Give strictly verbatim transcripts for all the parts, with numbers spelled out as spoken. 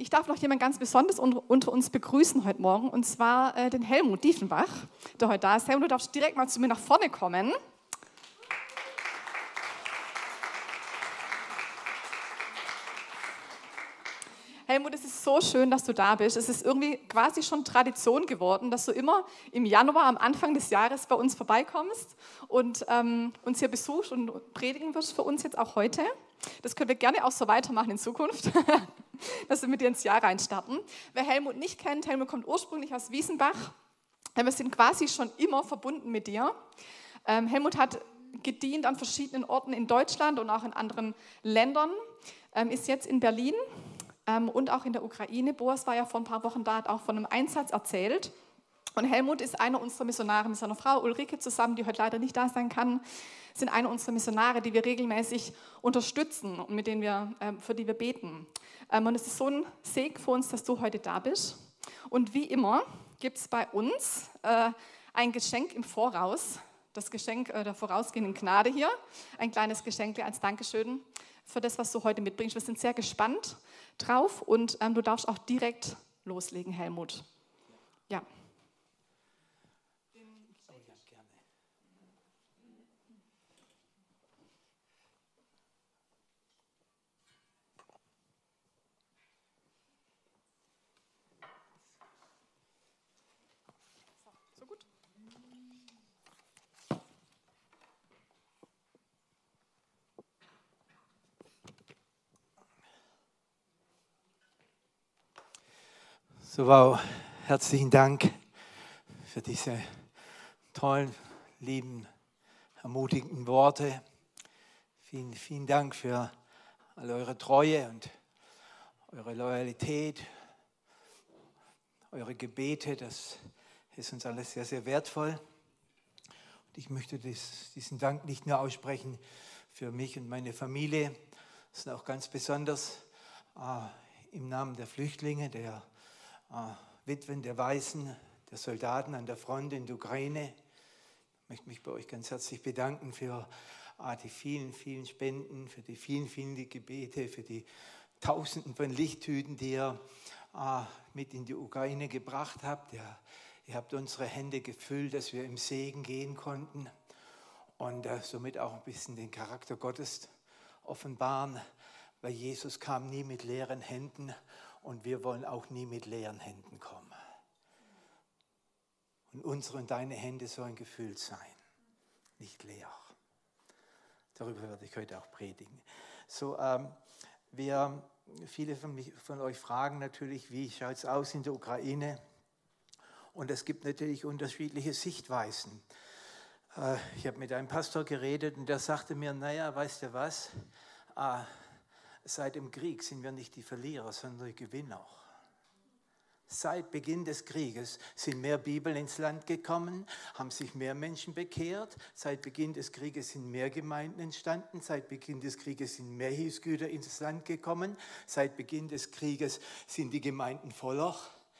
ich darf noch jemanden ganz besonders unter, unter uns begrüßen heute Morgen, und zwar äh, den Helmut Diefenbach, der heute da ist. Helmut, du darfst direkt mal zu mir nach vorne kommen. Helmut, es ist so schön, dass du da bist. Es ist irgendwie quasi schon Tradition geworden, dass du immer im Januar, am Anfang des Jahres bei uns vorbeikommst und ähm, uns hier besuchst und predigen wirst für uns jetzt auch heute. Das können wir gerne auch so weitermachen in Zukunft, dass wir mit dir ins Jahr reinstarten. Wer Helmut nicht kennt, Helmut kommt ursprünglich aus Wiesenbach. Wir sind quasi schon immer verbunden mit dir. Ähm, Helmut hat gedient an verschiedenen Orten in Deutschland und auch in anderen Ländern, ähm, ist jetzt in Berlin. Ähm, und auch in der Ukraine. Boas war ja vor ein paar Wochen da, hat auch von einem Einsatz erzählt. Und Helmut ist einer unserer Missionare mit seiner Frau Ulrike zusammen, die heute leider nicht da sein kann, sind einer unserer Missionare, die wir regelmäßig unterstützen und mit denen wir, ähm, für die wir beten. Ähm, und es ist so ein Segen für uns, dass du heute da bist. Und wie immer gibt es bei uns äh, ein Geschenk im Voraus, das Geschenk äh, der vorausgehenden Gnade hier, ein kleines Geschenk als Dankeschön für das, was du heute mitbringst. Wir sind sehr gespannt drauf und ähm, du darfst auch direkt loslegen, Helmut. Ja. So gut. So, wow, herzlichen Dank für diese tollen, lieben, ermutigenden Worte. Vielen, vielen Dank für all eure Treue und eure Loyalität, eure Gebete. Das ist uns alles sehr, sehr wertvoll. Und ich möchte dies, diesen Dank nicht nur aussprechen für mich und meine Familie, sondern auch ganz besonders äh, im Namen der Flüchtlinge, der Uh, Witwen der Weißen, der Soldaten an der Front in der Ukraine. Ich möchte mich bei euch ganz herzlich bedanken für uh, die vielen, vielen Spenden, für die vielen, vielen Gebete, für die Tausenden von Lichttüten, die ihr uh, mit in die Ukraine gebracht habt. Ja, ihr habt unsere Hände gefüllt, dass wir im Segen gehen konnten und uh, somit auch ein bisschen den Charakter Gottes offenbaren, weil Jesus kam nie mit leeren Händen. Und wir wollen auch nie mit leeren Händen kommen. Und unsere und deine Hände sollen gefüllt sein, nicht leer. Darüber werde ich heute auch predigen. So, ähm, wir, viele von, mich, von euch fragen natürlich, wie schaut es aus in der Ukraine? Und es gibt natürlich unterschiedliche Sichtweisen. Äh, ich habe mit einem Pastor geredet und der sagte mir, naja, weißt du was? Äh, Seit dem Krieg sind wir nicht die Verlierer, sondern die Gewinner. Seit Beginn des Krieges sind mehr Bibeln ins Land gekommen, haben sich mehr Menschen bekehrt. Seit Beginn des Krieges sind mehr Gemeinden entstanden. Seit Beginn des Krieges sind mehr Hilfsgüter ins Land gekommen. Seit Beginn des Krieges sind die Gemeinden voller.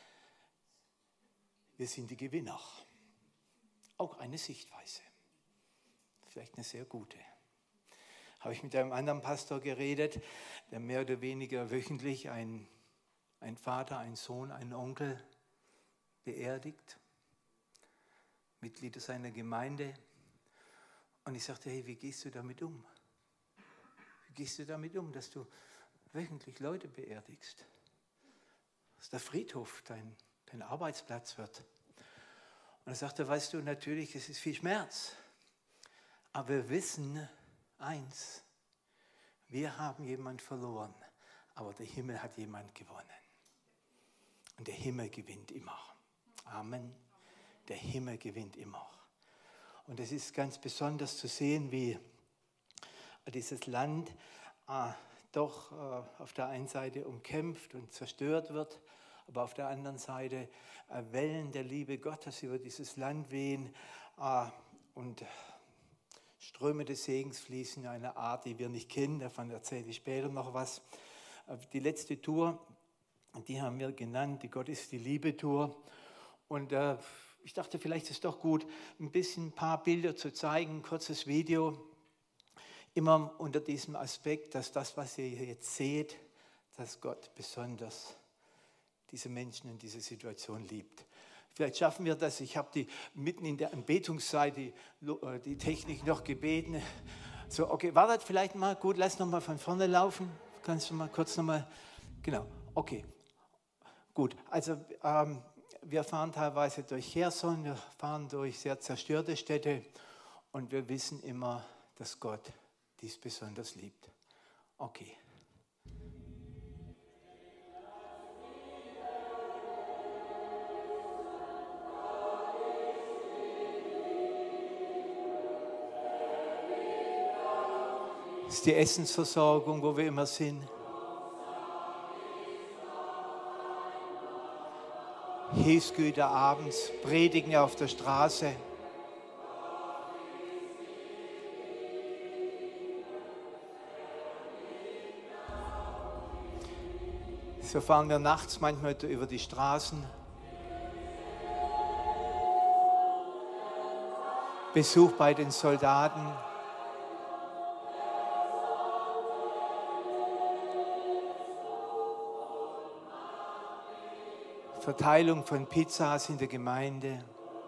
Wir sind die Gewinner. Auch eine Sichtweise. Vielleicht eine sehr gute. Habe ich mit einem anderen Pastor geredet, der mehr oder weniger wöchentlich einen, einen Vater, einen Sohn, einen Onkel beerdigt, Mitglieder seiner Gemeinde. Und ich sagte, hey, wie gehst du damit um? Wie gehst du damit um, dass du wöchentlich Leute beerdigst? Dass der Friedhof dein, dein Arbeitsplatz wird. Und er sagte, weißt du, natürlich, es ist viel Schmerz, aber wir wissen, eins, wir haben jemand verloren, aber der Himmel hat jemand gewonnen. Und der Himmel gewinnt immer. Amen. Der Himmel gewinnt immer. Und es ist ganz besonders zu sehen, wie dieses Land äh, doch äh, auf der einen Seite umkämpft und zerstört wird, aber auf der anderen Seite äh, Wellen der Liebe Gottes über dieses Land wehen äh, und Ströme des Segens fließen in einer Art, die wir nicht kennen. Davon erzähle ich später noch was. Die letzte Tour, die haben wir genannt, die Gott ist die Liebe-Tour. Und äh, ich dachte, vielleicht ist es doch gut, ein bisschen ein paar Bilder zu zeigen, ein kurzes Video. Immer unter diesem Aspekt, dass das, was ihr jetzt seht, dass Gott besonders diese Menschen in dieser Situation liebt. Vielleicht schaffen wir das. Ich habe die mitten in der Anbetungszeit die, die Technik noch gebeten. So, okay, wartet vielleicht mal. Gut, lass noch mal von vorne laufen. Kannst du mal kurz noch mal, genau, okay. Gut, also ähm, wir fahren teilweise durch Cherson, wir fahren durch sehr zerstörte Städte und wir wissen immer, dass Gott dies besonders liebt. Okay. Das ist die Essensversorgung, wo wir immer sind. Hilfsgüter abends, Predigen auf der Straße. So fahren wir nachts manchmal über die Straßen. Besuch bei den Soldaten. Verteilung von Pizzas in der Gemeinde.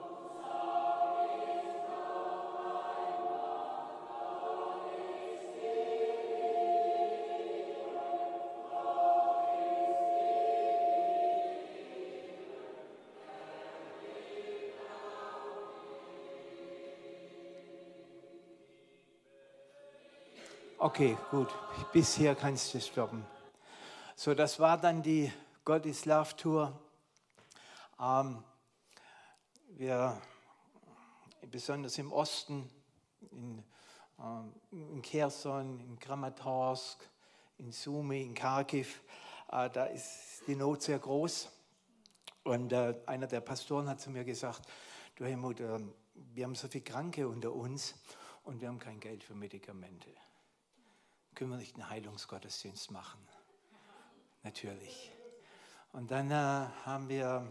Okay, gut. Bis hier kannst du stoppen. So, das war dann die God is Love Tour. Ähm, wir, besonders im Osten, in, ähm, in Cherson, in Kramatorsk, in Sumy, in Kharkiv, äh, da ist die Not sehr groß. Und äh, einer der Pastoren hat zu mir gesagt, du Helmut, äh, wir haben so viele Kranke unter uns und wir haben kein Geld für Medikamente. Können wir nicht einen Heilungsgottesdienst machen? Natürlich. Und dann äh, haben wir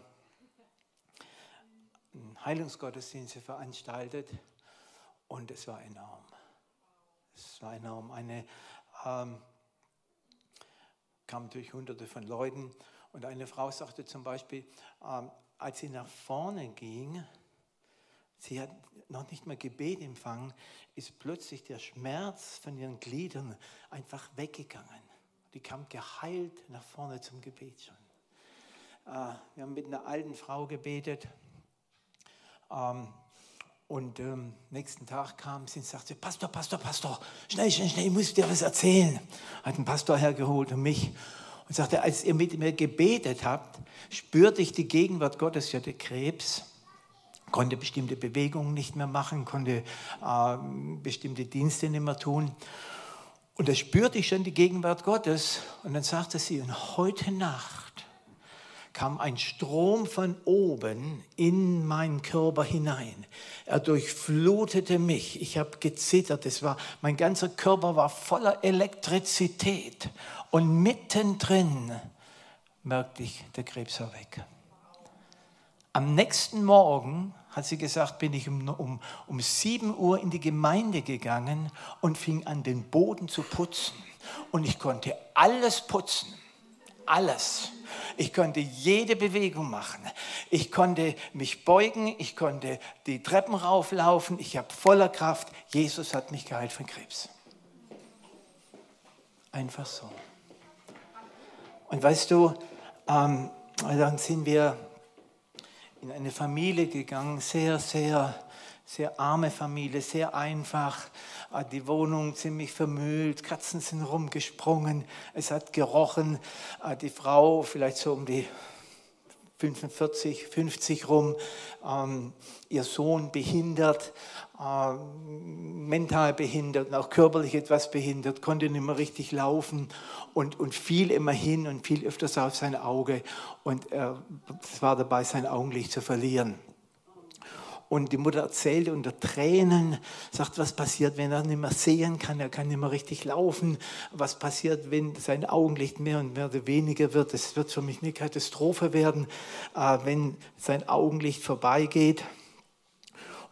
Heilungsgottesdienste veranstaltet und es war enorm. Es war enorm. Eine ähm, kamen durch Hunderte von Leuten und eine Frau sagte zum Beispiel, ähm, als sie nach vorne ging, sie hat noch nicht mal Gebet empfangen, ist plötzlich der Schmerz von ihren Gliedern einfach weggegangen. Die kam geheilt nach vorne zum Gebet schon. Äh, wir haben mit einer alten Frau gebetet. Und am ähm, nächsten Tag kam sie und sagte, Pastor, Pastor, Pastor, schnell, schnell, schnell, ich muss dir was erzählen. Hat einen Pastor hergeholt und mich und sagte, als ihr mit mir gebetet habt, spürte ich die Gegenwart Gottes. Ich hatte Krebs, konnte bestimmte Bewegungen nicht mehr machen, konnte äh, bestimmte Dienste nicht mehr tun. Und da spürte ich schon die Gegenwart Gottes. Und dann sagte sie, und heute Nacht kam ein Strom von oben in meinen Körper hinein. Er durchflutete mich. Ich habe gezittert. Es war, mein ganzer Körper war voller Elektrizität. Und mittendrin merkte ich, der Krebs war weg. Am nächsten Morgen, hat sie gesagt, bin ich um, um, um sieben Uhr in die Gemeinde gegangen und fing an, den Boden zu putzen. Und ich konnte alles putzen. Alles. Ich konnte jede Bewegung machen. Ich konnte mich beugen, ich konnte die Treppen rauflaufen. Ich habe voller Kraft. Jesus hat mich geheilt von Krebs. Einfach so. Und weißt du, ähm, dann sind wir in eine Familie gegangen, sehr, sehr, sehr arme Familie, sehr einfach. Die Wohnung ziemlich vermüllt, Katzen sind rumgesprungen, es hat gerochen. Die Frau vielleicht so um die fünfundvierzig, fünfzig rum, ähm, ihr Sohn behindert, äh, mental behindert und auch körperlich etwas behindert, konnte nicht mehr richtig laufen und, und fiel immer hin und fiel öfters auf sein Auge und er war dabei, sein Augenlicht zu verlieren. Und die Mutter erzählte unter Tränen, sagt, was passiert, wenn er nicht mehr sehen kann, er kann nicht mehr richtig laufen. Was passiert, wenn sein Augenlicht mehr und mehr oder weniger wird. Es wird für mich eine Katastrophe werden, wenn sein Augenlicht vorbeigeht.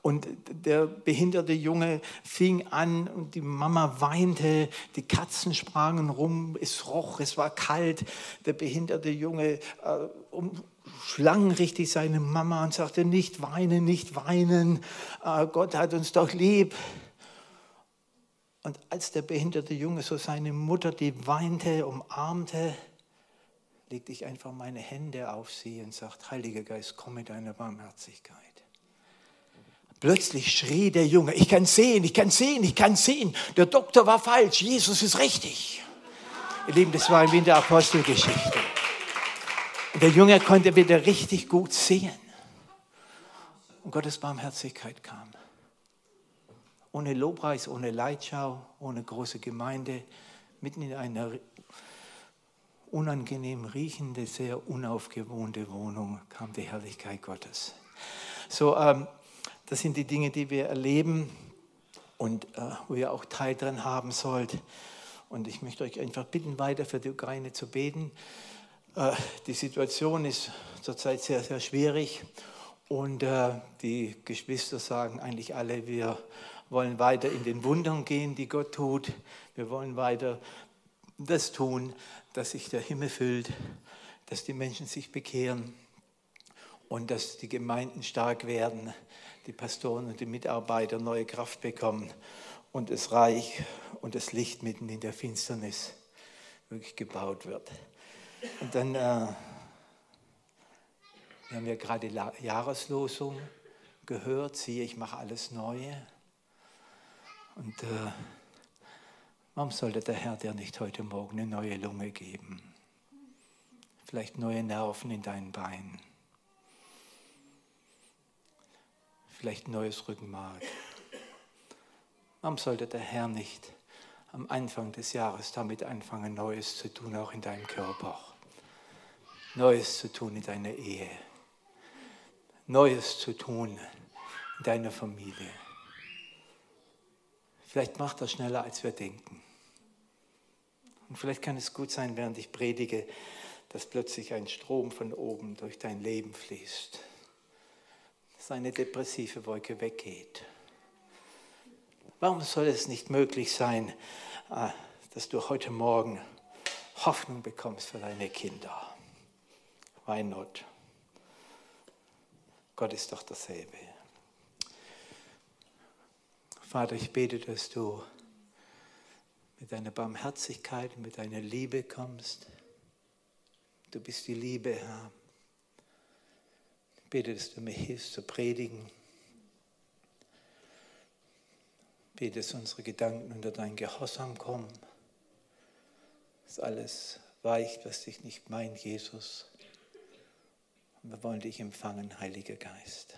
Und der behinderte Junge fing an und die Mama weinte, die Katzen sprangen rum, es roch, es war kalt. Der behinderte Junge äh, umschlang richtig seine Mama und sagte, nicht weinen, nicht weinen, äh, Gott hat uns doch lieb. Und als der behinderte Junge so seine Mutter, die weinte, umarmte, legte ich einfach meine Hände auf sie und sagte, Heiliger Geist, komm mit deiner Barmherzigkeit. Plötzlich schrie der Junge, ich kann sehen, ich kann sehen, ich kann sehen. Der Doktor war falsch, Jesus ist richtig. Ihr Lieben, das war wie in der Apostelgeschichte. Und der Junge konnte wieder richtig gut sehen. Und Gottes Barmherzigkeit kam. Ohne Lobpreis, ohne Leitschau, ohne große Gemeinde, mitten in einer unangenehm riechende, sehr unaufgewohnte Wohnung kam die Herrlichkeit Gottes. So, ähm, das sind die Dinge, die wir erleben und äh, wo ihr auch Teil dran haben sollt. Und ich möchte euch einfach bitten, weiter für die Ukraine zu beten. Äh, die Situation ist zurzeit sehr, sehr schwierig und äh, die Geschwister sagen eigentlich alle, wir wollen weiter in den Wundern gehen, die Gott tut. Wir wollen weiter das tun, dass sich der Himmel füllt, dass die Menschen sich bekehren und dass die Gemeinden stark werden, die Pastoren und die Mitarbeiter neue Kraft bekommen und das Reich und das Licht mitten in der Finsternis wirklich gebaut wird. Und dann, äh, wir haben ja gerade La- Jahreslosung gehört, siehe, ich mache alles neu. Und äh, warum sollte der Herr dir nicht heute Morgen eine neue Lunge geben? Vielleicht neue Nerven in deinen Beinen. Vielleicht neues Rückenmark. Warum sollte der Herr nicht am Anfang des Jahres damit anfangen, Neues zu tun, auch in deinem Körper? Neues zu tun in deiner Ehe. Neues zu tun in deiner Familie. Vielleicht macht er schneller, als wir denken. Und vielleicht kann es gut sein, während ich predige, dass plötzlich ein Strom von oben durch dein Leben fließt. Dass eine depressive Wolke weggeht. Warum soll es nicht möglich sein, dass du heute Morgen Hoffnung bekommst für deine Kinder? Why not? Gott ist doch dasselbe. Vater, ich bete, dass du mit deiner Barmherzigkeit und mit deiner Liebe kommst. Du bist die Liebe, Herr. Ich bete, dass du mir hilfst zu predigen. Ich bete, dass unsere Gedanken unter deinen Gehorsam kommen. Dass alles weicht, was dich nicht meint, Jesus. Und wir wollen dich empfangen, Heiliger Geist.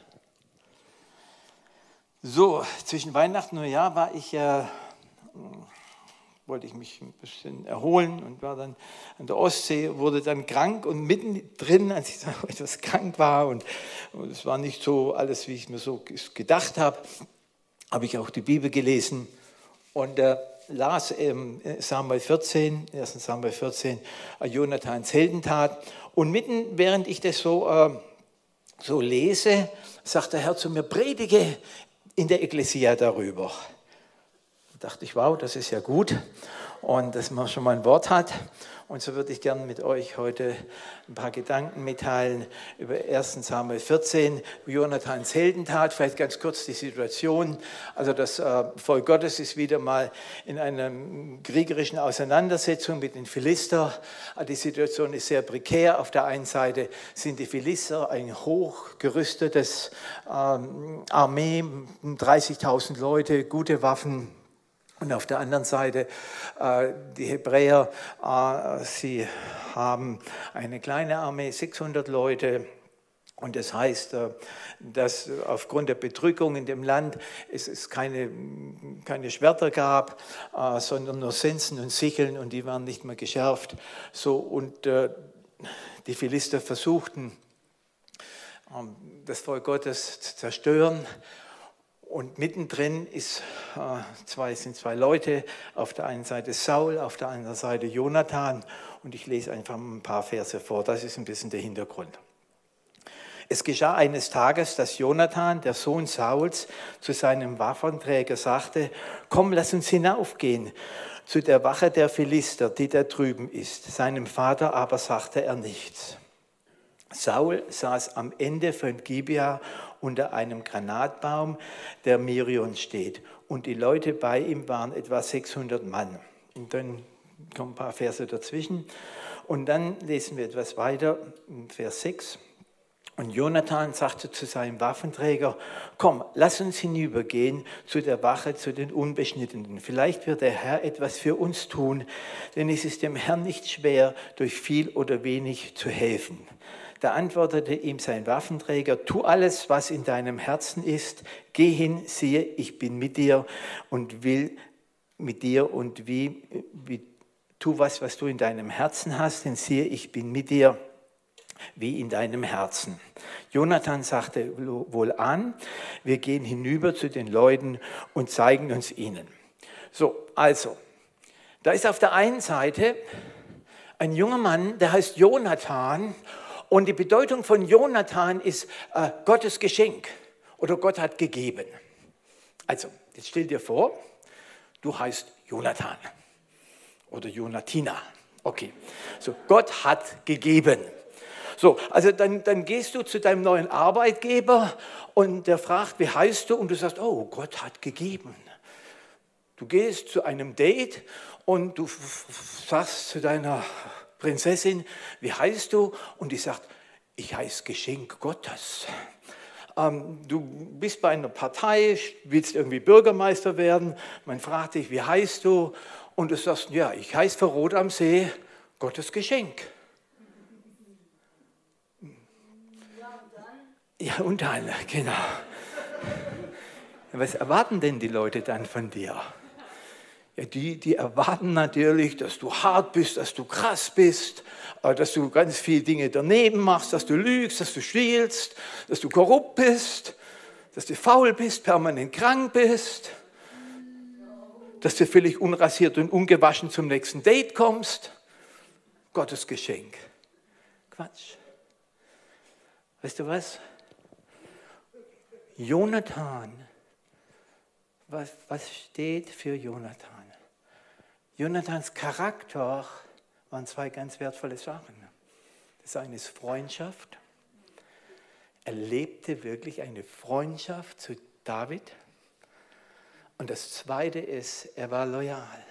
So, zwischen Weihnachten und Neujahr war ich, äh, wollte ich mich ein bisschen erholen und war dann an der Ostsee, wurde dann krank und mittendrin, als ich dann etwas krank war und, und es war nicht so alles, wie ich mir so gedacht habe, habe ich auch die Bibel gelesen und äh, las im Samuel vierzehn, ersten Samuel vierzehn, Jonathans Heldentat und mitten, während ich das so, äh, so lese, sagt der Herr zu mir, predige in der Ekklesia darüber. Da dachte ich, wow, das ist ja gut und dass man schon mal ein Wort hat. Und so würde ich gerne mit euch heute ein paar Gedanken mitteilen über ersten Samuel vierzehn, Jonathans Heldentat, vielleicht ganz kurz die Situation. Also das äh, Volk Gottes ist wieder mal in einer kriegerischen Auseinandersetzung mit den Philister. Die Situation ist sehr prekär. Auf der einen Seite sind die Philister ein hochgerüstetes ähm, Armee, dreißigtausend Leute, gute Waffen. Und auf der anderen Seite äh, die Hebräer, äh, sie haben eine kleine Armee, sechshundert Leute. Und das heißt, äh, dass aufgrund der Bedrückung in dem Land es, es keine, keine Schwerter gab, äh, sondern nur Sensen und Sicheln und die waren nicht mehr geschärft. So, und äh, die Philister versuchten, äh, das Volk Gottes zu zerstören. Und mittendrin ist, äh, zwei, sind zwei Leute, auf der einen Seite Saul, auf der anderen Seite Jonathan. Und ich lese einfach ein paar Verse vor, das ist ein bisschen der Hintergrund. Es geschah eines Tages, dass Jonathan, der Sohn Sauls, zu seinem Waffenträger sagte, komm, lass uns hinaufgehen zu der Wache der Philister, die da drüben ist. Seinem Vater aber sagte er nichts. Saul saß am Ende von Gibea unter einem Granatbaum, der Mirion steht. Und die Leute bei ihm waren etwa sechshundert Mann. Und dann kommen ein paar Verse dazwischen. Und dann lesen wir etwas weiter, Vers sechs. Und Jonathan sagte zu seinem Waffenträger, komm, lass uns hinübergehen zu der Wache, zu den Unbeschnittenen. Vielleicht wird der Herr etwas für uns tun, denn es ist dem Herrn nicht schwer, durch viel oder wenig zu helfen. Da antwortete ihm sein Waffenträger, tu alles, was in deinem Herzen ist, geh hin, siehe, ich bin mit dir und will mit dir und wie, wie tu was, was du in deinem Herzen hast, denn siehe, ich bin mit dir, wie in deinem Herzen. Jonathan sagte wohl an, wir gehen hinüber zu den Leuten und zeigen uns ihnen. So, also, da ist auf der einen Seite ein junger Mann, der heißt Jonathan, und die Bedeutung von Jonathan ist äh, Gottes Geschenk oder Gott hat gegeben. Also, jetzt stell dir vor, du heißt Jonathan oder Jonatina. Okay, so Gott hat gegeben. So, also dann, dann gehst du zu deinem neuen Arbeitgeber und der fragt, wie heißt du? Und du sagst, oh, Gott hat gegeben. Du gehst zu einem Date und du sagst zu deiner Prinzessin, wie heißt du? Und die sagt, ich heiße Geschenk Gottes. Ähm, du bist bei einer Partei, willst irgendwie Bürgermeister werden. Man fragt dich, wie heißt du? Und du sagst, ja, ich heiße für Rot am See Gottes Geschenk. Ja, und dann, genau. Was erwarten denn die Leute dann von dir? Ja, die, die erwarten natürlich, dass du hart bist, dass du krass bist, dass du ganz viele Dinge daneben machst, dass du lügst, dass du stiehlst, dass du korrupt bist, dass du faul bist, permanent krank bist, dass du völlig unrasiert und ungewaschen zum nächsten Date kommst. Gottes Geschenk. Quatsch. Weißt du was? Jonathan. Was, was steht für Jonathan? Jonathans Charakter waren zwei ganz wertvolle Sachen. Das eine ist Freundschaft. Er lebte wirklich eine Freundschaft zu David. Und das zweite ist, er war loyal.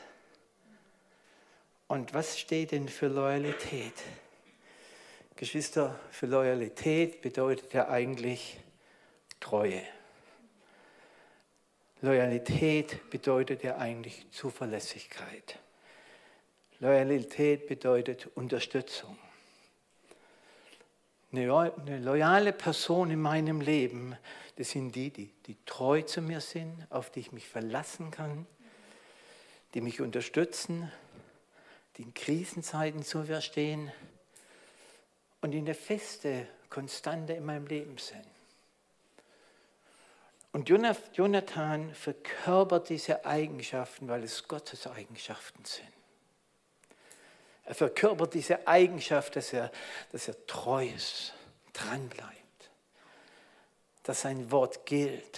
Und was steht denn für Loyalität? Geschwister, für Loyalität bedeutet ja eigentlich Treue. Loyalität bedeutet ja eigentlich Zuverlässigkeit. Loyalität bedeutet Unterstützung. Eine loyale Person in meinem Leben, das sind die, die, die treu zu mir sind, auf die ich mich verlassen kann, die mich unterstützen, die in Krisenzeiten zu mir stehen und die eine feste Konstante in meinem Leben sind. Und Jonathan verkörpert diese Eigenschaften, weil es Gottes Eigenschaften sind. Er verkörpert diese Eigenschaft, dass er, dass er treu ist, dranbleibt, dass sein Wort gilt,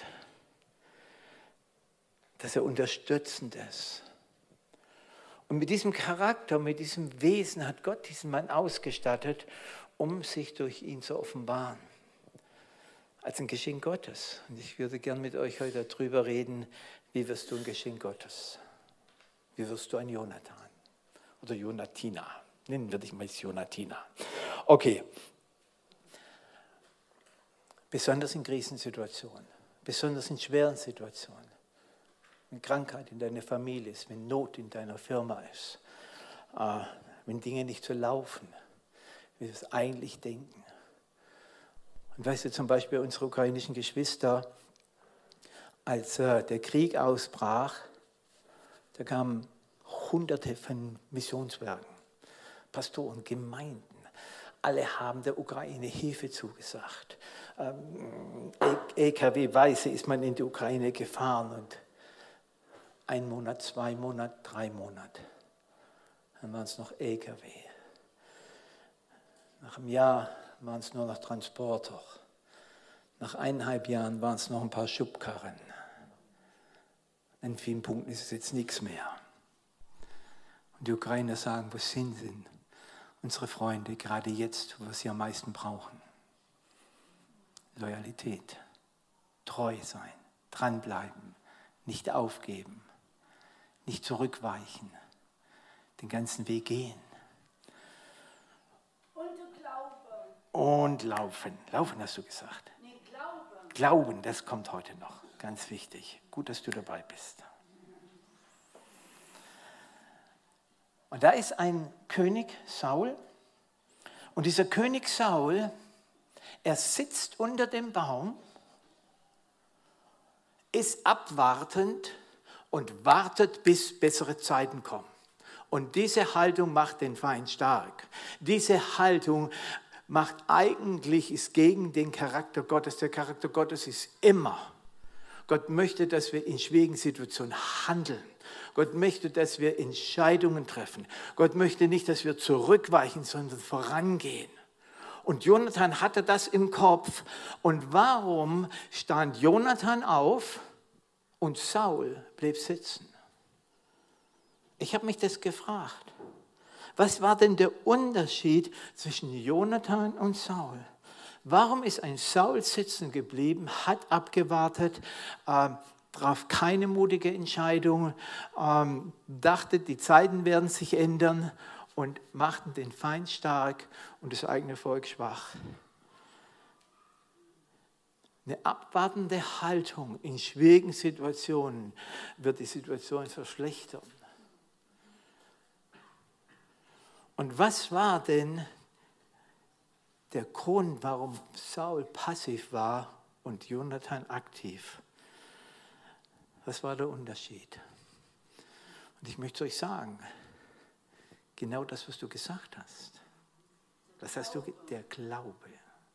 dass er unterstützend ist. Und mit diesem Charakter, mit diesem Wesen hat Gott diesen Mann ausgestattet, um sich durch ihn zu offenbaren. Als ein Geschenk Gottes. Und ich würde gern mit euch heute darüber reden, wie wirst du ein Geschenk Gottes? Wie wirst du ein Jonathan? Oder Jonatina. Nennen wir dich mal Jonatina. Okay. Besonders in Krisensituationen, besonders in schweren Situationen, wenn Krankheit in deiner Familie ist, wenn Not in deiner Firma ist, äh, wenn Dinge nicht so laufen, wie wir es eigentlich denken. Und weißt du, zum Beispiel unsere ukrainischen Geschwister, als äh, der Krieg ausbrach, da kamen Hunderte von Missionswerken, Pastoren, Gemeinden. Alle haben der Ukraine Hilfe zugesagt. Ähm, E K W-weise ist man in die Ukraine gefahren und ein Monat, zwei Monate, drei Monate. Dann waren es noch E K W. Nach einem Jahr waren es nur noch Transporter. Nach eineinhalb Jahren waren es noch ein paar Schubkarren. In vielen Punkten ist es jetzt nichts mehr. Und die Ukrainer sagen, wo sind denn unsere Freunde, gerade jetzt, wo wir sie am meisten brauchen? Loyalität, treu sein, dranbleiben, nicht aufgeben, nicht zurückweichen, den ganzen Weg gehen. Und glauben. Und laufen. Laufen hast du gesagt. Nee, glauben. Glauben, das kommt heute noch. Ganz wichtig. Gut, dass du dabei bist. Und da ist ein König, Saul. Und dieser König Saul, er sitzt unter dem Baum, ist abwartend und wartet, bis bessere Zeiten kommen. Und diese Haltung macht den Feind stark. Diese Haltung macht eigentlich, ist gegen den Charakter Gottes. Der Charakter Gottes ist immer. Gott möchte, dass wir in schwierigen Situationen handeln. Gott möchte, dass wir Entscheidungen treffen. Gott möchte nicht, dass wir zurückweichen, sondern vorangehen. Und Jonathan hatte das im Kopf. Und warum stand Jonathan auf und Saul blieb sitzen? Ich habe mich das gefragt. Was war denn der Unterschied zwischen Jonathan und Saul? Warum ist ein Saul sitzen geblieben, hat abgewartet, äh, traf keine mutige Entscheidung, ähm, dachte, die Zeiten werden sich ändern und machten den Feind stark und das eigene Volk schwach? Eine abwartende Haltung in schwierigen Situationen wird die Situation verschlechtern. Und was war denn der Grund, warum Saul passiv war und Jonathan aktiv? Was war der Unterschied? Und ich möchte euch sagen, genau das, was du gesagt hast. Das hast du, der Glaube.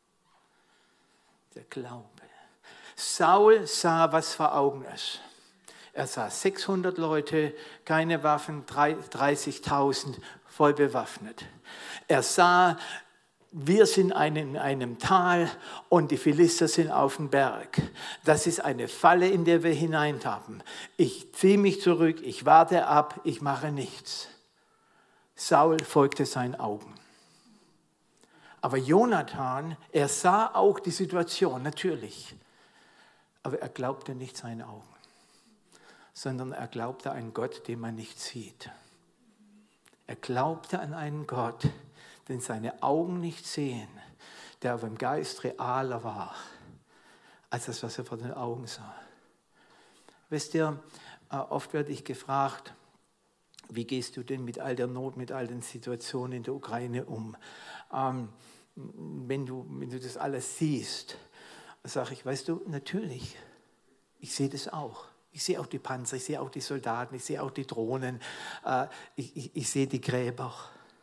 Der Glaube. Saul sah, was vor Augen ist. Er sah sechshundert Leute, keine Waffen, dreißigtausend voll bewaffnet. Er sah, wir sind in einem Tal und die Philister sind auf dem Berg. Das ist eine Falle, in der wir hineintappen. Ich ziehe mich zurück, ich warte ab, ich mache nichts. Saul folgte seinen Augen. Aber Jonathan, er sah auch die Situation, natürlich. Aber er glaubte nicht seinen Augen, sondern er glaubte an einen Gott, den man nicht sieht. Er glaubte an einen Gott, den seine Augen nicht sehen, der aber im Geist realer war, als das, was er vor den Augen sah. Wisst ihr, oft werde ich gefragt, wie gehst du denn mit all der Not, mit all den Situationen in der Ukraine um? Ähm, wenn du, wenn du das alles siehst, sage ich, weißt du, natürlich, ich sehe das auch. Ich sehe auch die Panzer, ich sehe auch die Soldaten, ich sehe auch die Drohnen, äh, ich, ich, ich sehe die Gräber.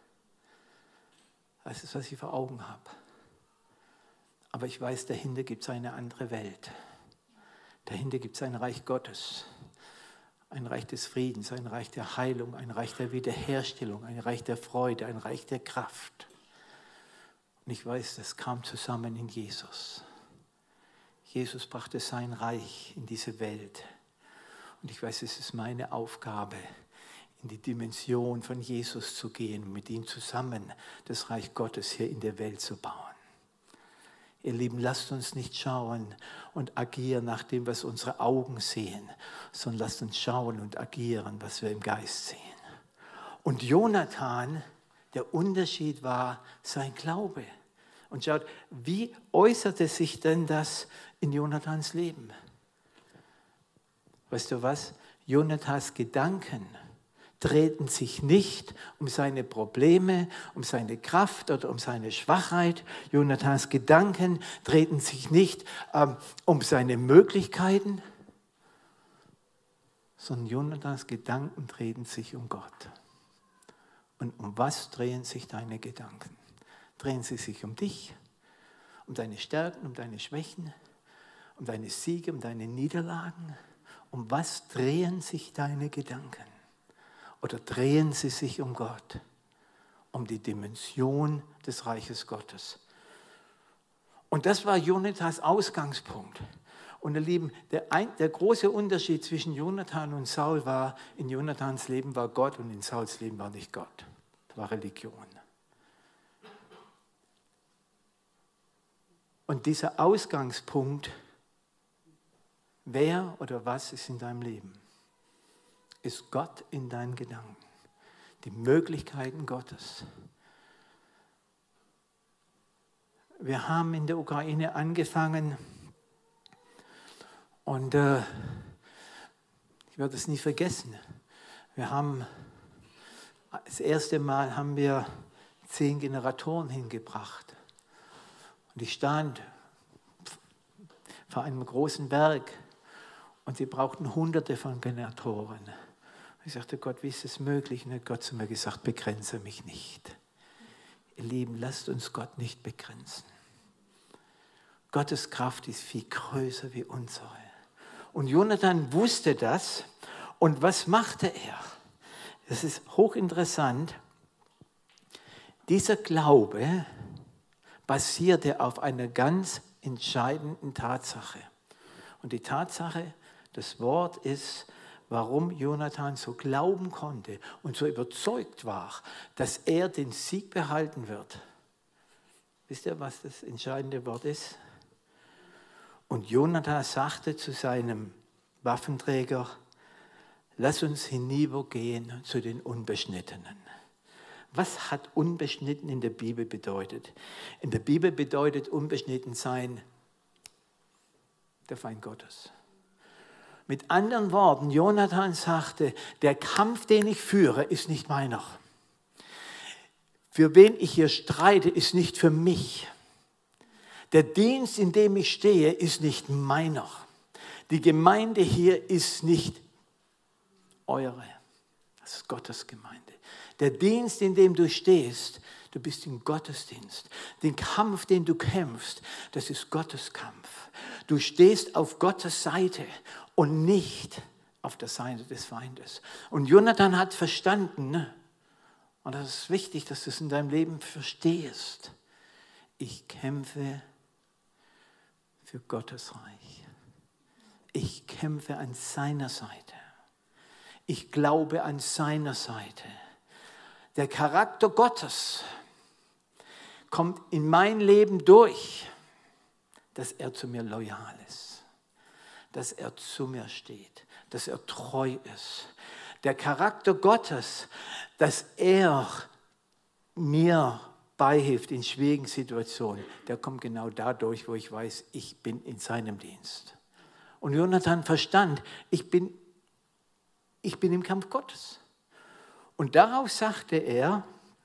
Das ist, was ich vor Augen habe. Aber ich weiß, dahinter gibt es eine andere Welt. Dahinter gibt es ein Reich Gottes. Ein Reich des Friedens, ein Reich der Heilung, ein Reich der Wiederherstellung, ein Reich der Freude, ein Reich der Kraft. Und ich weiß, das kam zusammen in Jesus. Jesus brachte sein Reich in diese Welt. Und ich weiß, es ist meine Aufgabe, in die Dimension von Jesus zu gehen und mit ihm zusammen das Reich Gottes hier in der Welt zu bauen. Ihr Lieben, lasst uns nicht schauen und agieren nach dem, was unsere Augen sehen, sondern lasst uns schauen und agieren, was wir im Geist sehen. Und Jonathan, der Unterschied war sein Glaube. Und schaut, wie äußerte sich denn das in Jonathans Leben? Weißt du was? Jonathans Gedanken drehten sich nicht um seine Probleme, um seine Kraft oder um seine Schwachheit. Jonathans Gedanken drehten sich nicht ähm, um seine Möglichkeiten, sondern Jonathans Gedanken drehten sich um Gott. Und um was drehen sich deine Gedanken? Drehen sie sich um dich, um deine Stärken, um deine Schwächen, um deine Siege, um deine Niederlagen? Um was drehen sich deine Gedanken? Oder drehen sie sich um Gott, um die Dimension des Reiches Gottes? Und das war Jonathans Ausgangspunkt. Und ihr Lieben, der, ein, der große Unterschied zwischen Jonathan und Saul war, in Jonathans Leben war Gott und in Sauls Leben war nicht Gott. Das war Religion. Und dieser Ausgangspunkt, wer oder was ist in deinem Leben, ist Gott in deinen Gedanken. Die Möglichkeiten Gottes. Wir haben in der Ukraine angefangen und äh, ich werde es nie vergessen. Wir haben, das erste Mal haben wir zehn Generatoren hingebracht. Und ich stand vor einem großen Werk und sie brauchten hunderte von Generatoren. Ich sagte, Gott, wie ist das möglich? Und Gott hat zu mir gesagt, begrenze mich nicht. Ihr Lieben, lasst uns Gott nicht begrenzen. Gottes Kraft ist viel größer wie unsere. Und Jonathan wusste das. Und was machte er? Das ist hochinteressant. Dieser Glaube basierte auf einer ganz entscheidenden Tatsache. Und die Tatsache, das Wort ist, warum Jonathan so glauben konnte und so überzeugt war, dass er den Sieg behalten wird. Wisst ihr, was das entscheidende Wort ist? Und Jonathan sagte zu seinem Waffenträger, lass uns hinübergehen zu den Unbeschnittenen. Was hat unbeschnitten in der Bibel bedeutet? In der Bibel bedeutet unbeschnitten sein der Feind Gottes. Mit anderen Worten, Jonathan sagte, der Kampf, den ich führe, ist nicht meiner. Für wen ich hier streite, ist nicht für mich. Der Dienst, in dem ich stehe, ist nicht meiner. Die Gemeinde hier ist nicht eure. Das ist Gottes Gemeinde. Der Dienst, in dem du stehst, du bist im Gottesdienst. Den Kampf, den du kämpfst, das ist Gottes Kampf. Du stehst auf Gottes Seite und nicht auf der Seite des Feindes. Und Jonathan hat verstanden, und das ist wichtig, dass du es in deinem Leben verstehst, ich kämpfe für Gottes Reich. Ich kämpfe an seiner Seite. Ich glaube an seiner Seite. Der Charakter Gottes kommt in mein Leben durch, dass er zu mir loyal ist, dass er zu mir steht, dass er treu ist. Der Charakter Gottes, dass er mir beihilft in schwierigen Situationen, der kommt genau dadurch, wo ich weiß, ich bin in seinem Dienst. Und Jonathan verstand, ich bin, ich bin im Kampf Gottes. Und darauf sagte er,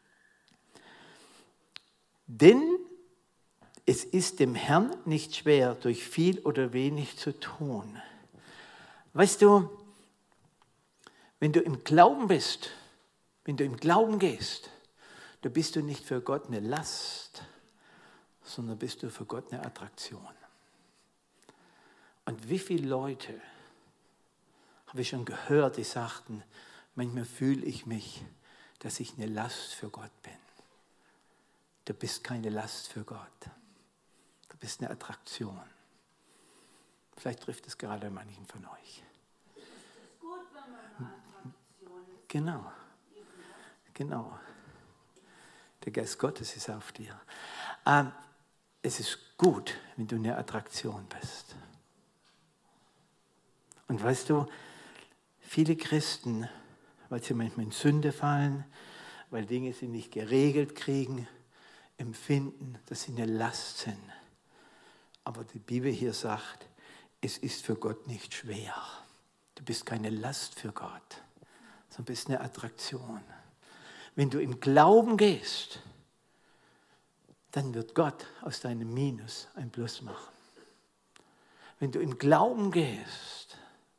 denn es ist dem Herrn nicht schwer, durch viel oder wenig zu tun. Weißt du, wenn du im Glauben bist, wenn du im Glauben gehst, da bist du nicht für Gott eine Last, sondern bist du für Gott eine Attraktion. Und wie viele Leute habe ich schon gehört, die sagten, manchmal fühle ich mich, dass ich eine Last für Gott bin. Du bist keine Last für Gott. Du bist eine Attraktion. Vielleicht trifft es gerade manchen von euch. Es ist gut, wenn man eine Attraktion ist. Genau. Genau. Der Geist Gottes ist auf dir. Ähm, es ist gut, wenn du eine Attraktion bist. Und weißt du, viele Christen, weil sie manchmal in Sünde fallen, weil Dinge sie nicht geregelt kriegen, empfinden, dass sie eine Last sind. Aber die Bibel hier sagt, es ist für Gott nicht schwer. Du bist keine Last für Gott, sondern bist eine Attraktion. Wenn du im Glauben gehst, dann wird Gott aus deinem Minus ein Plus machen. Wenn du im Glauben gehst,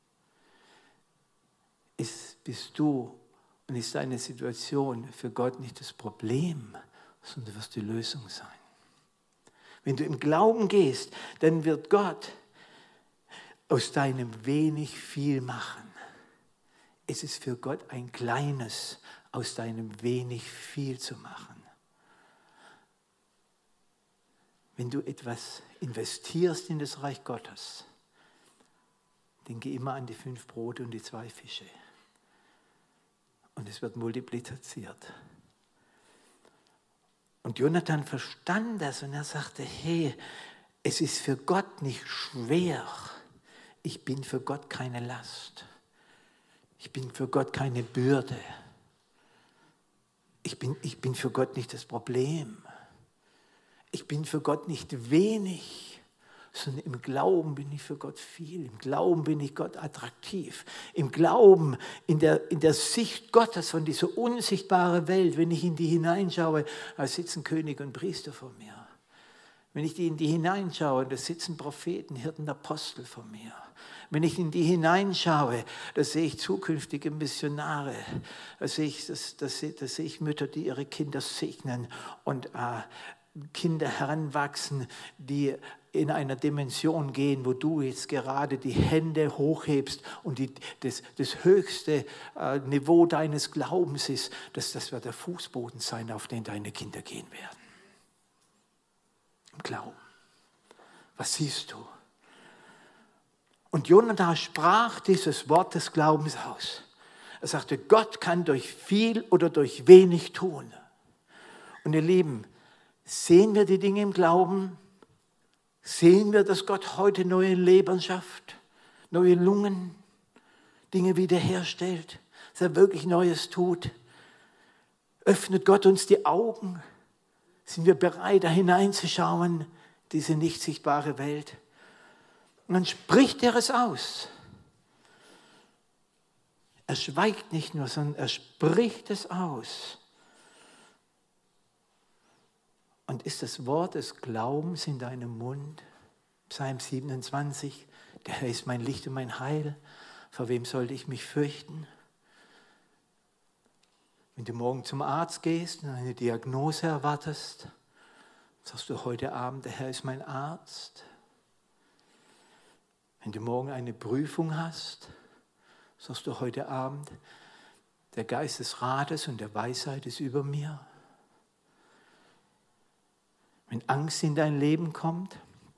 ist, bist du und ist deine Situation für Gott nicht das Problem, sondern du wirst die Lösung sein. Wenn du im Glauben gehst, dann wird Gott aus deinem wenig viel machen. Es ist für Gott ein kleines, aus deinem wenig viel zu machen. wenn du etwas investierst in das Reich Gottes, denke immer an die fünf Brote und die zwei Fische. Und es wird multipliziert. Und Jonathan verstand das und er sagte, hey, es ist für Gott nicht schwer. Ich bin für Gott keine Last. Ich bin für Gott keine Bürde. Ich bin, ich bin für Gott nicht das Problem. Ich bin für Gott nicht wenig, sondern im Glauben bin ich für Gott viel. Im Glauben bin ich Gott attraktiv. Im Glauben, in der, in der Sicht Gottes von dieser unsichtbaren Welt, wenn ich in die hineinschaue, da sitzen König und Priester vor mir. Wenn ich in die hineinschaue, da sitzen Propheten, Hirten, Apostel vor mir. Wenn ich in die hineinschaue, da sehe ich zukünftige Missionare. Da sehe ich, das, das, da sehe ich Mütter, die ihre Kinder segnen und äh, Kinder heranwachsen, die in einer Dimension gehen, wo du jetzt gerade die Hände hochhebst und die, das, das höchste äh, Niveau deines Glaubens ist, dass das wird der Fußboden sein, auf den deine Kinder gehen werden. Im Glauben. Was siehst du? Und Jonathan sprach dieses Wort des Glaubens aus. Er sagte, Gott kann durch viel oder durch wenig tun. Und ihr Lieben, sehen wir die Dinge im Glauben? Sehen wir, dass Gott heute neue Leben schafft, neue Lungen, Dinge wiederherstellt, dass er wirklich Neues tut? Öffnet Gott uns die Augen? Sind wir bereit, da hineinzuschauen, diese nicht sichtbare Welt? Und dann spricht er es aus. Er schweigt nicht nur, sondern er spricht es aus. Und ist das Wort des Glaubens in deinem Mund? Psalm siebenundzwanzig, der Herr ist mein Licht und mein Heil. Vor wem sollte ich mich fürchten? Wenn du morgen zum Arzt gehst und eine Diagnose erwartest, sagst du heute Abend, der Herr ist mein Arzt. Wenn du morgen eine Prüfung hast, sagst du heute Abend, der Geist des Rates und der Weisheit ist über mir. Wenn Angst in dein Leben kommt,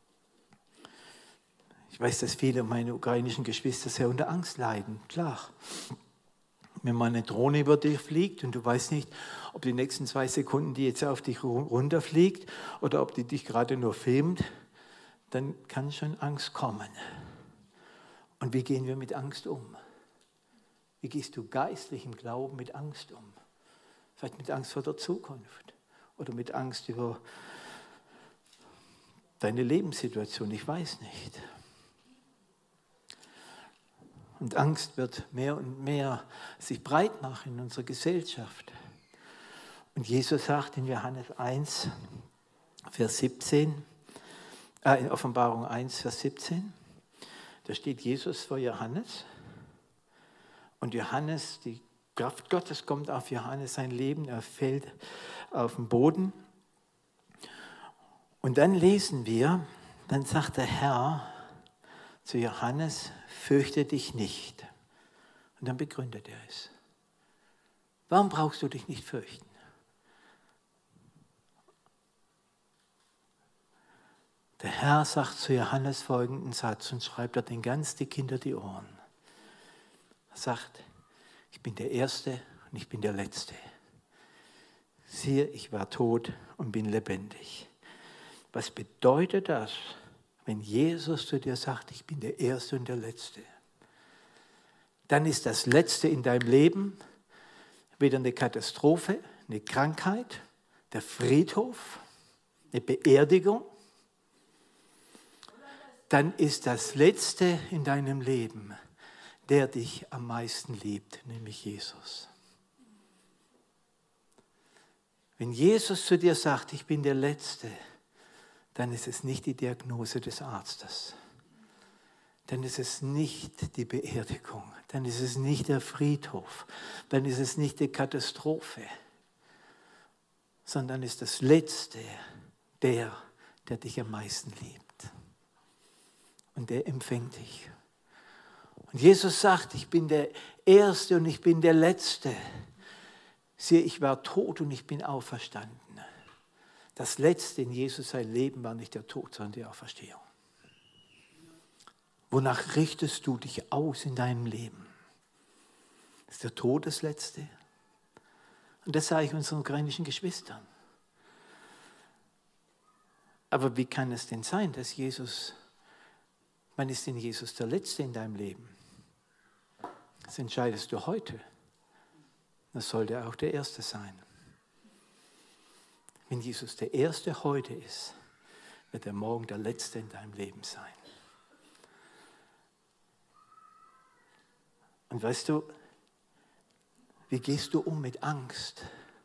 ich weiß, dass viele meiner ukrainischen Geschwister sehr unter Angst leiden, klar. Wenn mal eine Drohne über dich fliegt und du weißt nicht, ob die nächsten zwei Sekunden die jetzt auf dich runterfliegt oder ob die dich gerade nur filmt, dann kann schon Angst kommen. Und wie gehen wir mit Angst um? Wie gehst du geistlich im Glauben mit Angst um? Vielleicht mit Angst vor der Zukunft oder mit Angst über deine Lebenssituation, ich weiß nicht. Und Angst wird mehr und mehr sich breit machen in unserer Gesellschaft. Und Jesus sagt in Johannes eins, Vers siebzehn, äh, in Offenbarung eins, Vers siebzehn, da steht Jesus vor Johannes. Und Johannes, die Kraft Gottes kommt auf Johannes, sein Leben, er fällt auf den Boden. Und dann lesen wir, dann sagt der Herr zu Johannes, fürchte dich nicht. Und dann begründet er es. Warum brauchst du dich nicht fürchten? Der Herr sagt zu Johannes folgenden Satz und schreibt er den ganz dick hinter die Ohren. Er sagt, ich bin der Erste und ich bin der Letzte. Siehe, ich war tot und bin lebendig. Was bedeutet das, wenn Jesus zu dir sagt, ich bin der Erste und der Letzte? Dann ist das Letzte in deinem Leben weder eine Katastrophe, eine Krankheit, der Friedhof, eine Beerdigung. Dann ist das Letzte in deinem Leben, der dich am meisten liebt, nämlich Jesus. Wenn Jesus zu dir sagt, ich bin der Letzte, dann ist es nicht die Diagnose des Arztes. Dann ist es nicht die Beerdigung. Dann ist es nicht der Friedhof. Dann ist es nicht die Katastrophe. Sondern ist das Letzte der, der dich am meisten liebt. Und der empfängt dich. Und Jesus sagt, ich bin der Erste und ich bin der Letzte. Siehe, ich war tot und ich bin auferstanden. Das Letzte in Jesus sein Leben war nicht der Tod, sondern die Auferstehung. Wonach richtest du dich aus in deinem Leben? Ist der Tod das Letzte? Und das sage ich unseren ukrainischen Geschwistern. Aber wie kann es denn sein, dass Jesus, wann ist denn Jesus der Letzte in deinem Leben? Das entscheidest du heute. Das sollte auch der Erste sein. Wenn Jesus der Erste heute ist, wird er morgen der Letzte in deinem Leben sein. Und weißt du, wie gehst du um mit Angst?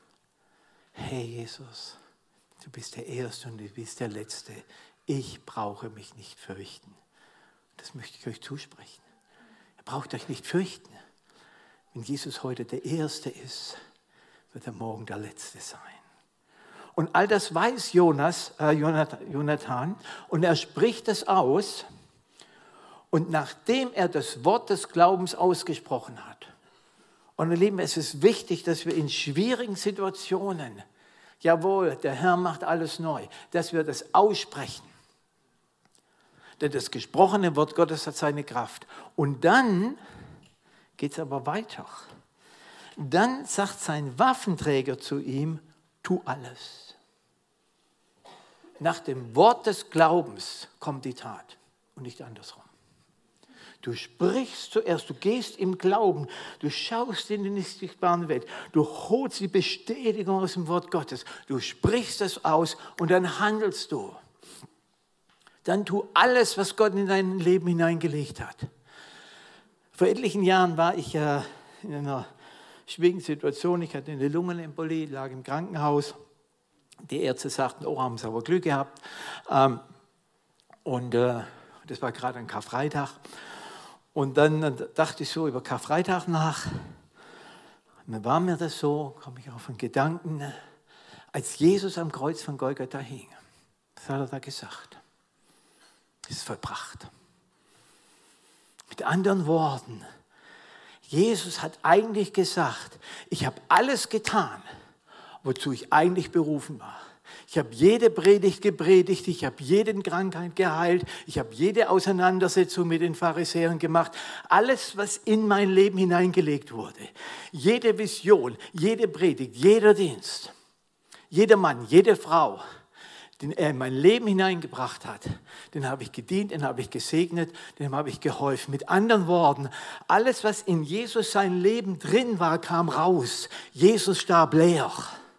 Hey Jesus, du bist der Erste und du bist der Letzte. Ich brauche mich nicht fürchten. Das möchte ich euch zusprechen. Ihr braucht euch nicht fürchten. Wenn Jesus heute der Erste ist, wird er morgen der Letzte sein. Und all das weiß Jonas, äh, Jonathan und er spricht es aus. Und nachdem er das Wort des Glaubens ausgesprochen hat, und ihr Lieben, es ist wichtig, dass wir in schwierigen Situationen, jawohl, der Herr macht alles neu, dass wir das aussprechen. Denn das gesprochene Wort Gottes hat seine Kraft. Und dann geht es aber weiter. Dann sagt sein Waffenträger zu ihm, tu alles. Nach dem Wort des Glaubens kommt die Tat und nicht andersrum. Du sprichst zuerst, du gehst im Glauben, du schaust in die nicht sichtbare Welt, du holst die Bestätigung aus dem Wort Gottes, du sprichst es aus und dann handelst du. Dann tu alles, was Gott in dein Leben hineingelegt hat. Vor etlichen Jahren war ich äh, in einer schwierigen Situation, ich hatte eine Lungenembolie, lag im Krankenhaus. Die Ärzte sagten, oh, haben sie aber Glück gehabt. Ähm, und äh, das war gerade ein Karfreitag. Und dann, dann dachte ich so über Karfreitag nach. Und dann war mir das so, komme ich auf einen Gedanken, als Jesus am Kreuz von Golgatha hing. Was hat er da gesagt? Es ist vollbracht. Mit anderen Worten, Jesus hat eigentlich gesagt, ich habe alles getan, wozu ich eigentlich berufen war. Ich habe jede Predigt gepredigt, ich habe jede Krankheit geheilt, ich habe jede Auseinandersetzung mit den Pharisäern gemacht. Alles, was in mein Leben hineingelegt wurde. Jede Vision, jede Predigt, jeder Dienst, jeder Mann, jede Frau, den er in mein Leben hineingebracht hat, den habe ich gedient, den habe ich gesegnet, dem habe ich geholfen. Mit anderen Worten, alles, was in Jesus sein Leben drin war, kam raus. Jesus starb leer.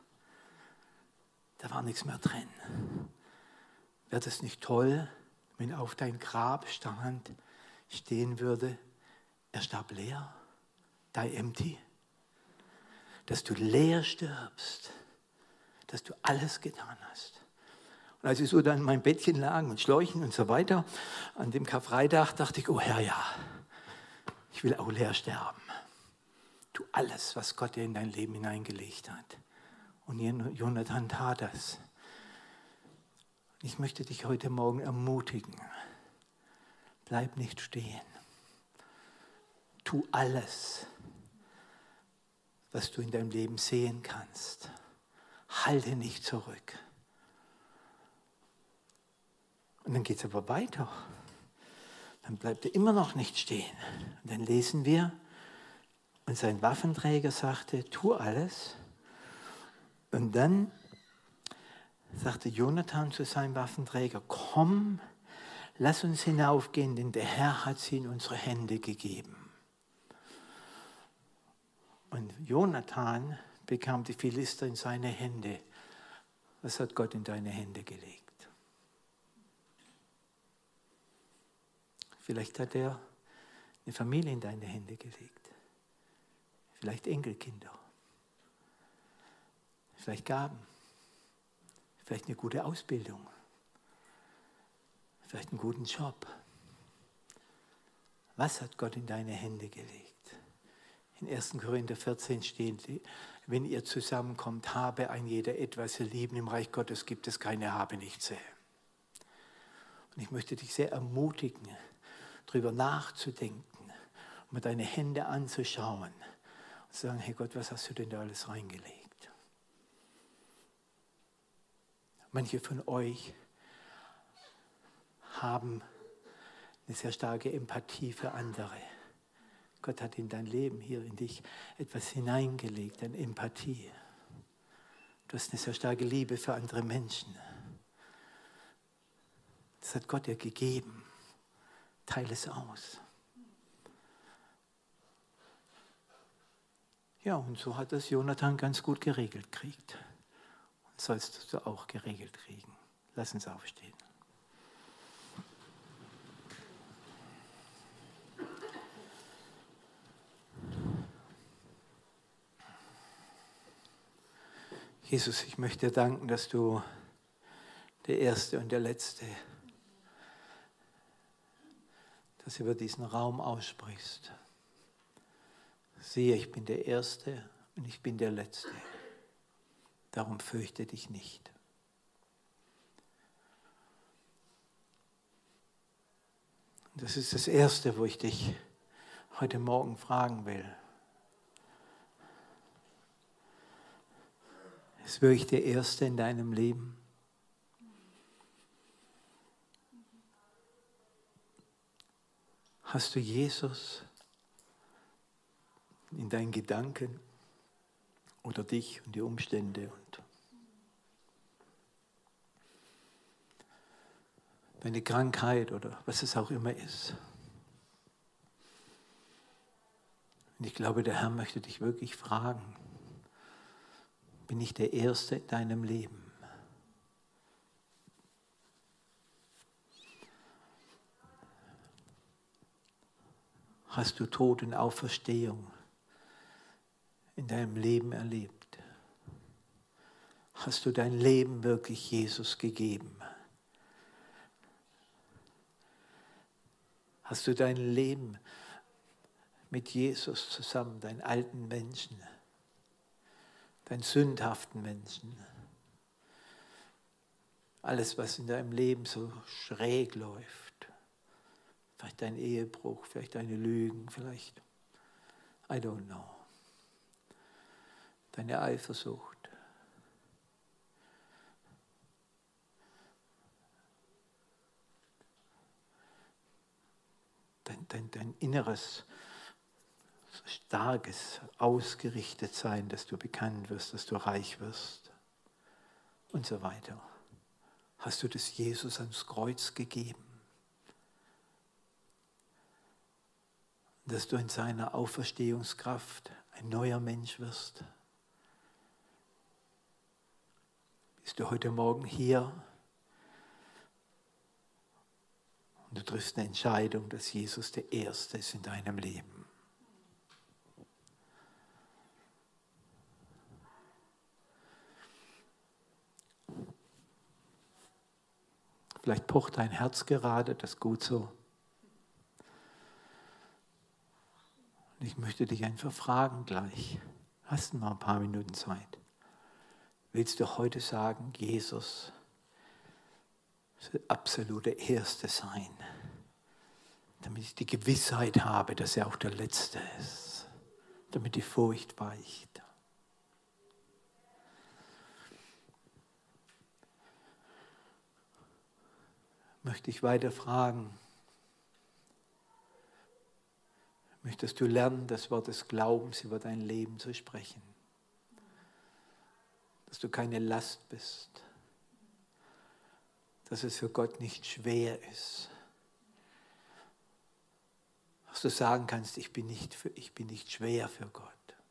Da war nichts mehr drin. Wäre das nicht toll, wenn auf dein Grab stand, stehen würde, er starb leer, die empty, dass du leer stirbst, dass du alles getan hast. Und als ich so dann in meinem Bettchen lag und Schläuchen und so weiter, an dem Karfreitag dachte ich, oh Herr, ja, ich will auch leer sterben. Tu alles, was Gott dir in dein Leben hineingelegt hat. Und Jonathan tat das. Ich möchte dich heute Morgen ermutigen. Bleib nicht stehen. Tu alles, was du in deinem Leben sehen kannst. Halte nicht zurück. Und dann geht es aber weiter. Dann bleibt er immer noch nicht stehen. Und dann lesen wir, und sein Waffenträger sagte, tu alles. Und dann sagte Jonathan zu seinem Waffenträger, komm, lass uns hinaufgehen, denn der Herr hat sie in unsere Hände gegeben. Und Jonathan bekam die Philister in seine Hände. Was hat Gott in deine Hände gelegt? Vielleicht hat er eine Familie in deine Hände gelegt. Vielleicht Enkelkinder. Vielleicht Gaben, vielleicht eine gute Ausbildung, vielleicht einen guten Job. Was hat Gott in deine Hände gelegt? In ersten Korinther vierzehn steht, wenn ihr zusammenkommt, habe ein jeder etwas, ihr Lieben, im Reich Gottes gibt es keine Habenichtse. Und ich möchte dich sehr ermutigen, darüber nachzudenken, mal deine Hände anzuschauen und zu sagen, hey Gott, was hast du denn da alles reingelegt? Manche von euch haben eine sehr starke Empathie für andere. Gott hat in dein Leben hier, in dich, etwas hineingelegt, an Empathie. Du hast eine sehr starke Liebe für andere Menschen. Das hat Gott dir gegeben. Teile es aus. Ja, und so hat das Jonathan ganz gut geregelt gekriegt. Und sollst du auch geregelt kriegen. Lass uns aufstehen. Jesus, ich möchte dir danken, dass du der Erste und der Letzte, dass du über diesen Raum aussprichst. Siehe, ich bin der Erste und ich bin der Letzte. Darum fürchte dich nicht. Und das ist das Erste, wo ich dich heute Morgen fragen will. Ist wirklich der Erste in deinem Leben? Hast du Jesus in deinen Gedanken oder dich und die Umstände und deine Krankheit oder was es auch immer ist? Und ich glaube, der Herr möchte dich wirklich fragen, bin ich der Erste in deinem Leben? Hast du Tod und Auferstehung in deinem Leben erlebt? Hast du dein Leben wirklich Jesus gegeben? Hast du dein Leben mit Jesus zusammen, deinen alten Menschen, deinen sündhaften Menschen, alles, was in deinem Leben so schräg läuft, vielleicht dein Ehebruch, vielleicht deine Lügen, vielleicht, I don't know, deine Eifersucht, dein, dein, dein inneres, starkes, ausgerichtet sein, dass du bekannt wirst, dass du reich wirst und so weiter. Hast du das Jesus ans Kreuz gegeben? Dass du in seiner Auferstehungskraft ein neuer Mensch wirst? Bist du heute Morgen hier und du triffst eine Entscheidung, dass Jesus der Erste ist in deinem Leben? Vielleicht pocht dein Herz gerade, das ist gut so. Und ich möchte dich einfach fragen gleich, hast du mal ein paar Minuten Zeit? Willst du heute sagen, Jesus ist der absolute Erste sein, damit ich die Gewissheit habe, dass er auch der Letzte ist, damit die Furcht weicht? Möchte ich weiter fragen, möchtest du lernen, das Wort des Glaubens über dein Leben zu sprechen? Dass du keine Last bist, dass es für Gott nicht schwer ist, dass du sagen kannst, ich bin nicht, für, ich bin nicht schwer für Gott.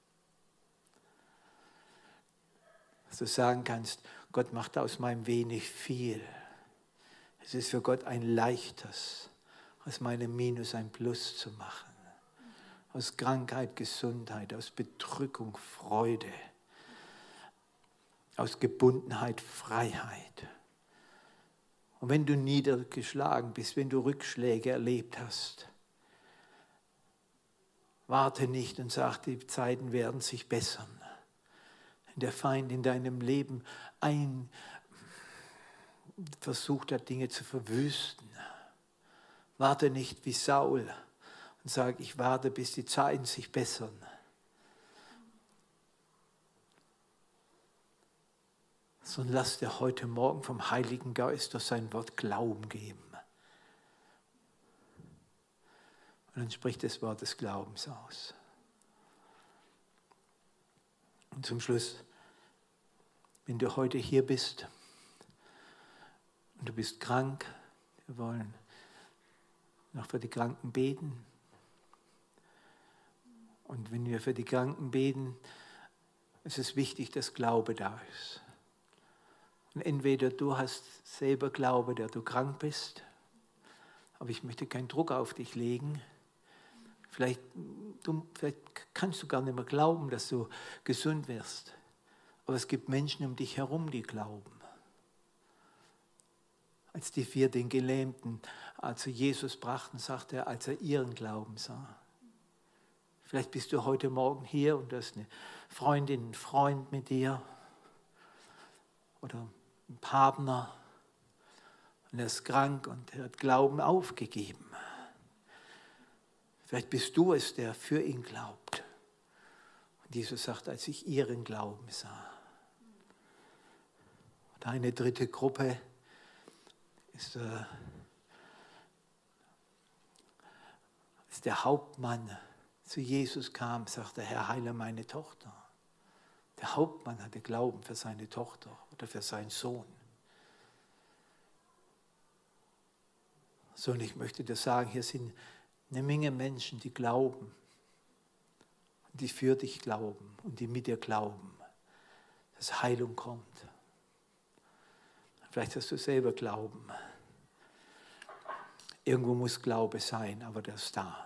Dass du sagen kannst, Gott macht aus meinem wenig viel. Es ist für Gott ein leichtes, aus meinem Minus ein Plus zu machen. Aus Krankheit Gesundheit, aus Bedrückung Freude, aus Gebundenheit Freiheit. Und wenn du niedergeschlagen bist, wenn du Rückschläge erlebt hast, warte nicht und sag, die Zeiten werden sich bessern. Wenn der Feind in deinem Leben ein versucht hat, Dinge zu verwüsten. Warte nicht wie Saul und sag, ich warte, bis die Zeiten sich bessern. sondern lass dir heute Morgen vom Heiligen Geist durch sein Wort Glauben geben. Und dann spricht das Wort des Glaubens aus. Und zum Schluss, wenn du heute hier bist und du bist krank, wir wollen noch für die Kranken beten. Und wenn wir für die Kranken beten, ist es wichtig, dass Glaube da ist. Und entweder du hast selber Glaube, der du krank bist, aber ich möchte keinen Druck auf dich legen. Vielleicht, du, vielleicht kannst du gar nicht mehr glauben, dass du gesund wirst. Aber es gibt Menschen um dich herum, die glauben. Als die vier den Gelähmten zu Jesus brachten, sagte er, als er ihren Glauben sah. Vielleicht bist du heute Morgen hier und du hast eine Freundin, einen Freund mit dir oder einen Partner und er ist krank und er hat Glauben aufgegeben. Vielleicht bist du es, der für ihn glaubt. Und Jesus sagt, als ich ihren Glauben sah. Und eine dritte Gruppe ist, äh, ist der Hauptmann zu Jesus kam, sagte, Herr, heile meine Tochter. Der Hauptmann hatte Glauben für seine Tochter oder für seinen Sohn. So, und ich möchte dir sagen, hier sind eine Menge Menschen, die glauben, die für dich glauben und die mit dir glauben, dass Heilung kommt. Vielleicht hast du selber Glauben. Irgendwo muss Glaube sein, aber der ist da.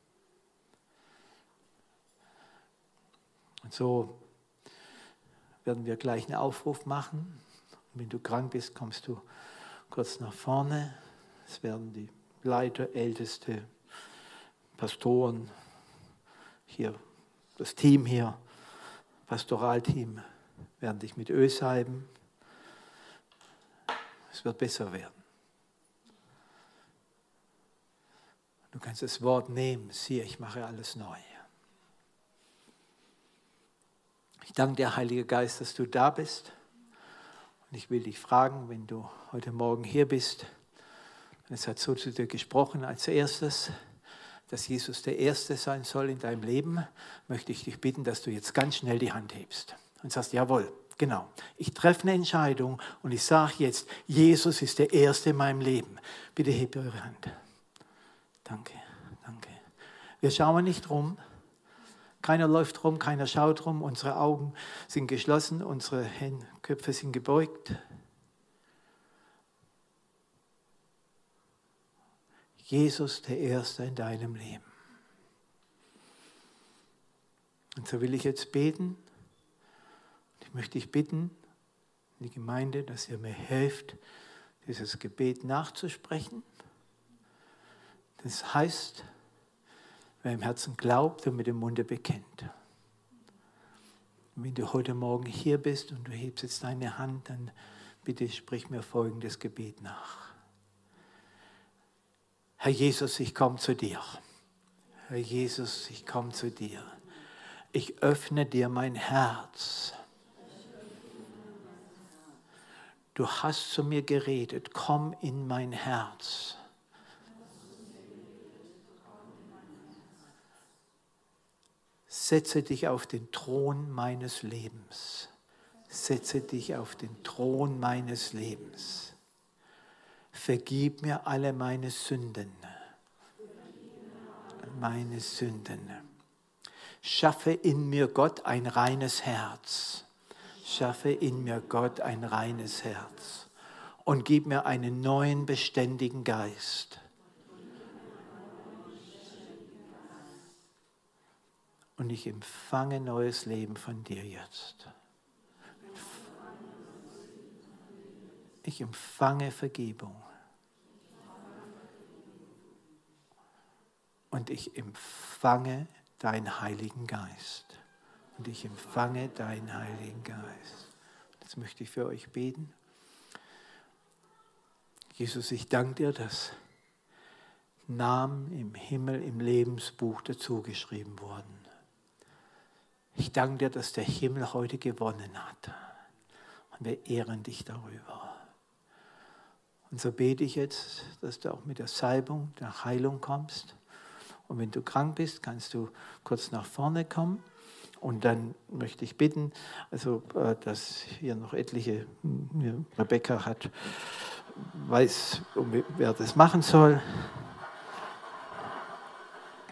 Und so werden wir gleich einen Aufruf machen. Und wenn du krank bist, kommst du kurz nach vorne. Es werden die Leiter, Älteste, Pastoren, hier das Team hier, Pastoralteam, werden dich mit Öl salben. Es wird besser werden. Du kannst das Wort nehmen, siehe, ich mache alles neu. Ich danke dir, Heiliger Geist, dass du da bist. Und ich will dich fragen, wenn du heute Morgen hier bist, und es hat so zu dir gesprochen als erstes, dass Jesus der Erste sein soll in deinem Leben, möchte ich dich bitten, dass du jetzt ganz schnell die Hand hebst und sagst, jawohl, genau, ich treffe eine Entscheidung und ich sage jetzt, Jesus ist der Erste in meinem Leben. Bitte hebt eure Hand. Danke, danke. Wir schauen nicht rum. Keiner läuft rum, keiner schaut rum. Unsere Augen sind geschlossen, unsere Hände, Köpfe sind gebeugt. Jesus, der Erste in deinem Leben. Und so will ich jetzt beten. Ich möchte dich bitten, die Gemeinde, dass ihr mir helft, dieses Gebet nachzusprechen. Das heißt, wer im Herzen glaubt und mit dem Munde bekennt. Und wenn du heute Morgen hier bist und du hebst jetzt deine Hand, dann bitte sprich mir folgendes Gebet nach. Herr Jesus, ich komme zu dir. Herr Jesus, ich komme zu dir. Ich öffne dir mein Herz. Du hast zu mir geredet, komm in mein Herz. Setze dich auf den Thron meines Lebens. Setze dich auf den Thron meines Lebens. Vergib mir alle meine Sünden. Meine Sünden. Schaffe in mir, Gott, ein reines Herz. Schaffe in mir, Gott, ein reines Herz. Und gib mir einen neuen, beständigen Geist. Und ich empfange neues Leben von dir jetzt. Ich empfange Vergebung. Und ich empfange deinen Heiligen Geist. Und ich empfange deinen Heiligen Geist. Jetzt möchte ich für euch beten. Jesus, ich danke dir, dass Namen im Himmel, im Lebensbuch dazu geschrieben wurden. Ich danke dir, dass der Himmel heute gewonnen hat. Und Wir ehren dich darüber. Und so bete ich jetzt, dass du auch mit der Salbung, der Heilung kommst. Und wenn du krank bist, kannst du kurz nach vorne kommen. Und dann möchte ich bitten, also dass hier noch etliche, Rebecca hat, weiß, wer das machen soll.